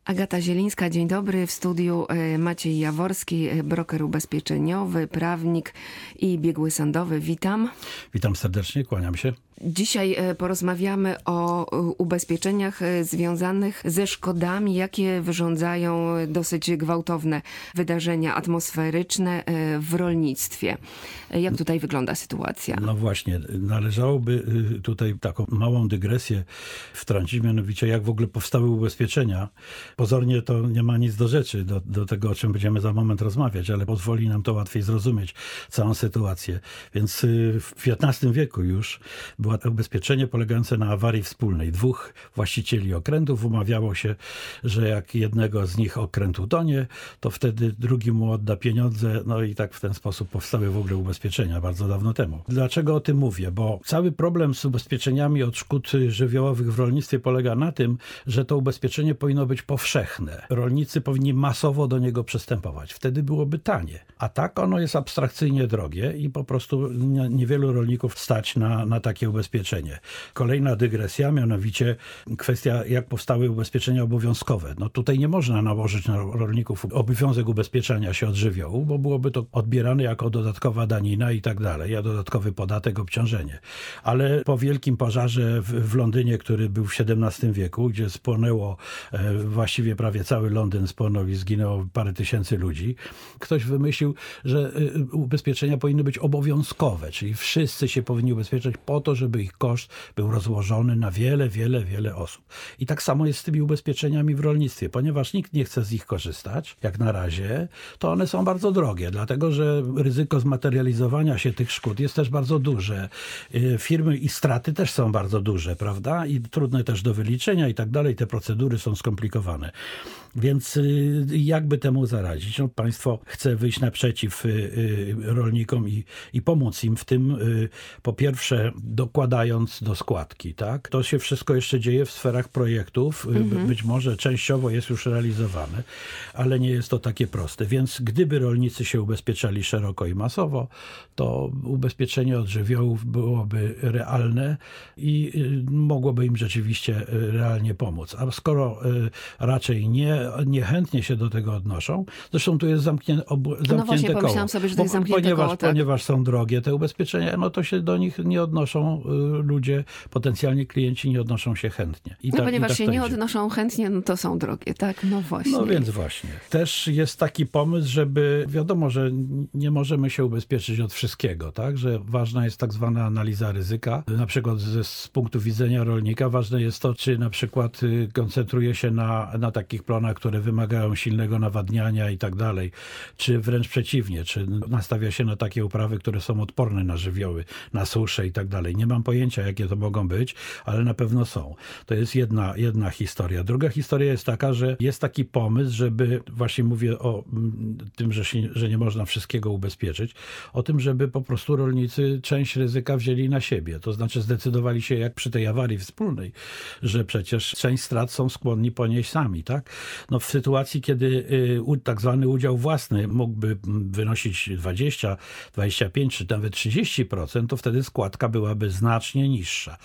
Agata Zielińska, dzień dobry. W studiu Maciej Jaworski, broker ubezpieczeniowy, prawnik i biegły sądowy. Witam. Witam serdecznie, kłaniam się. Dzisiaj porozmawiamy o ubezpieczeniach związanych ze szkodami, jakie wyrządzają dosyć gwałtowne wydarzenia atmosferyczne w rolnictwie. Jak tutaj wygląda sytuacja? No właśnie, należałoby tutaj taką małą dygresję wtrącić, mianowicie jak w ogóle powstały ubezpieczenia. Pozornie to nie ma nic do rzeczy, do tego, o czym będziemy za moment rozmawiać, ale pozwoli nam to łatwiej zrozumieć całą sytuację. Więc w XV wieku już było to ubezpieczenie polegające na awarii wspólnej. Dwóch właścicieli okrętów umawiało się, że jak jednego z nich okręt utonie, to wtedy drugi mu odda pieniądze. No i tak w ten sposób powstały w ogóle ubezpieczenia bardzo dawno temu. Dlaczego o tym mówię? Bo cały problem z ubezpieczeniami od szkód żywiołowych w rolnictwie polega na tym, że to ubezpieczenie powinno być powszechne. Rolnicy powinni masowo do niego przystępować. Wtedy byłoby tanie. A tak ono jest abstrakcyjnie drogie i po prostu niewielu rolników stać na takie ubezpieczenie. Kolejna dygresja, mianowicie kwestia, jak powstały ubezpieczenia obowiązkowe. No tutaj nie można nałożyć na rolników obowiązek ubezpieczania się od żywiołu, bo byłoby to odbierane jako dodatkowa danina i tak dalej, a dodatkowy podatek, obciążenie. Ale po wielkim pożarze w Londynie, który był w XVII wieku, gdzie spłonęło właściwie prawie cały Londyn spłonął i zginęło parę tysięcy ludzi, ktoś wymyślił, że ubezpieczenia powinny być obowiązkowe, czyli wszyscy się powinni ubezpieczać po to, żeby ich koszt był rozłożony na wiele osób. I tak samo jest z tymi ubezpieczeniami w rolnictwie. Ponieważ nikt nie chce z nich korzystać, jak na razie, to one są bardzo drogie, dlatego że ryzyko zmaterializowania się tych szkód jest też bardzo duże. Firmy i straty też są bardzo duże, prawda? I trudne też do wyliczenia i tak dalej. Te procedury są skomplikowane. Więc jakby temu zaradzić? No, państwo chce wyjść naprzeciw rolnikom i pomóc im w tym, po pierwsze, dokładając do składki, tak? To się wszystko jeszcze dzieje w sferach projektów. Być może częściowo jest już realizowane, ale nie jest to takie proste. Więc gdyby rolnicy się ubezpieczali szeroko i masowo, to ubezpieczenie od żywiołów byłoby realne i mogłoby im rzeczywiście realnie pomóc. A skoro raczej niechętnie się do tego odnoszą, zresztą tu jest zamknięte no właśnie, koło. Pomyślałam sobie, że to jest zamknięte koło, tak? Ponieważ są drogie te ubezpieczenia, no to się do nich nie odnoszą ludzie, potencjalnie klienci nie odnoszą się chętnie. Ponieważ się nie odnoszą chętnie, no to są drogie, tak? No właśnie. No więc właśnie. Też jest taki pomysł, żeby, wiadomo, że nie możemy się ubezpieczyć od wszystkiego, tak? Że ważna jest tak zwana analiza ryzyka. Na przykład z punktu widzenia rolnika ważne jest to, czy na przykład koncentruje się na takich plonach, które wymagają silnego nawadniania i tak dalej, czy wręcz przeciwnie, czy nastawia się na takie uprawy, które są odporne na żywioły, na suszę i tak dalej. Nie mam pojęcia, jakie to mogą być, ale na pewno są. To jest jedna historia. Druga historia jest taka, że jest taki pomysł, żeby, właśnie mówię o tym, że nie można wszystkiego ubezpieczyć, o tym, żeby po prostu rolnicy część ryzyka wzięli na siebie. To znaczy zdecydowali się, jak przy tej awarii wspólnej, że przecież część strat są skłonni ponieść sami, tak? No w sytuacji, kiedy tak zwany udział własny mógłby wynosić 20, 25 czy nawet 30%, to wtedy składka byłaby znacznie niższa.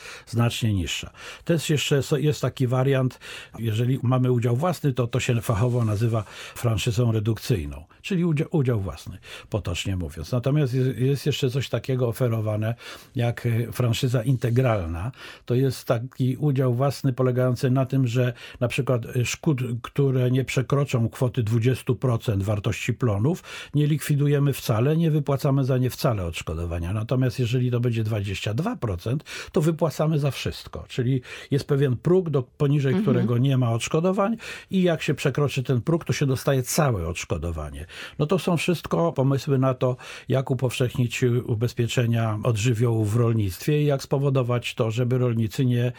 Też jeszcze jest taki wariant, jeżeli mamy udział własny, to się fachowo nazywa franszyzą redukcyjną, czyli udział własny, potocznie mówiąc. Natomiast jest jeszcze coś takiego oferowane jak franszyza integralna. To jest taki udział własny polegający na tym, że na przykład szkód, które nie przekroczą kwoty 20% wartości plonów, nie likwidujemy wcale, nie wypłacamy za nie wcale odszkodowania. Natomiast jeżeli to będzie 22%, to wypłacamy za wszystko. Czyli jest pewien próg, poniżej którego nie ma odszkodowań i jak się przekroczy ten próg, to się dostaje całe odszkodowanie. No to są wszystko pomysły na to, jak upowszechnić ubezpieczenia od żywiołów w rolnictwie i jak spowodować to, żeby rolnicy nie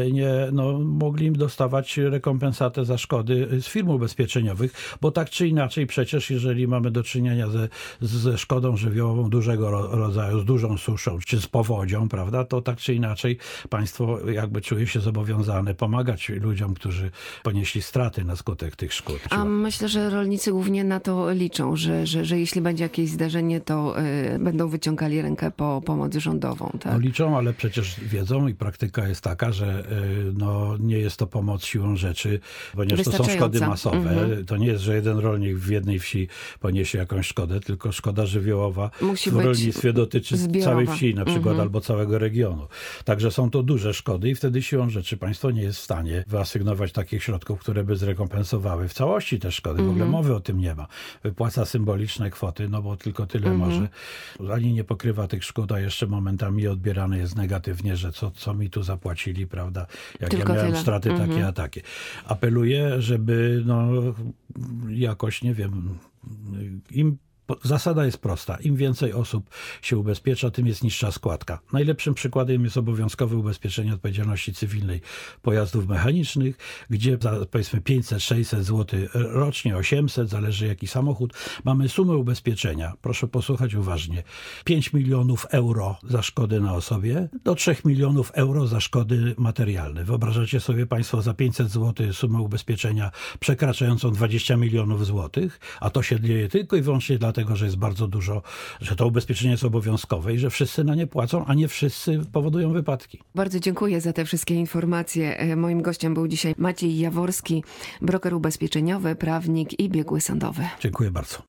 mogli im dostawać rekompensatę za szkody z firm ubezpieczeniowych, bo tak czy inaczej przecież, jeżeli mamy do czynienia ze szkodą żywiołową dużego rodzaju, z dużą suszą czy z powodzią, prawda, to tak czy inaczej państwo jakby czuje się zobowiązane pomagać ludziom, którzy ponieśli straty na skutek tych szkód. A myślę, że rolnicy głównie na to liczą, że jeśli będzie jakieś zdarzenie, to będą wyciągali rękę po pomoc rządową. Tak? No liczą, ale przecież wiedzą i praktyka jest taka, że nie jest to pomoc siłą rzeczy, ponieważ to są szkody masowe. To nie jest, że jeden rolnik w jednej wsi poniesie jakąś szkodę, tylko szkoda żywiołowa musi w rolnictwie dotyczy zbiorowa. całej wsi, na przykład, albo całego regionu. Także są to duże szkody i wtedy siłą rzeczy państwo nie jest w stanie wyasygnować takich środków, które by zrekompensowały w całości te szkody. W ogóle mowy o tym nie ma. Wypłaca symboliczne kwoty, no bo tylko tyle może. Ani nie pokrywa tych szkód, a jeszcze momentami odbierane jest negatywnie, że co mi tu zapłacili, prawda? Jak Tylko ja miałem tyle. straty takie a takie. Apeluję, żeby jakoś, nie wiem, zasada jest prosta. Im więcej osób się ubezpiecza, tym jest niższa składka. Najlepszym przykładem jest obowiązkowe ubezpieczenie odpowiedzialności cywilnej pojazdów mechanicznych, gdzie za powiedzmy 500-600 zł rocznie, 800, zależy jaki samochód, mamy sumę ubezpieczenia. Proszę posłuchać uważnie. 5 milionów euro za szkody na osobie do 3 milionów euro za szkody materialne. Wyobrażacie sobie państwo za 500 zł sumę ubezpieczenia przekraczającą 20 milionów złotych, a to się dzieje tylko i wyłącznie dlatego, że jest bardzo dużo, że to ubezpieczenie jest obowiązkowe i że wszyscy na nie płacą, a nie wszyscy powodują wypadki. Bardzo dziękuję za te wszystkie informacje. Moim gościem był dzisiaj Maciej Jaworski, broker ubezpieczeniowy, prawnik i biegły sądowy. Dziękuję bardzo.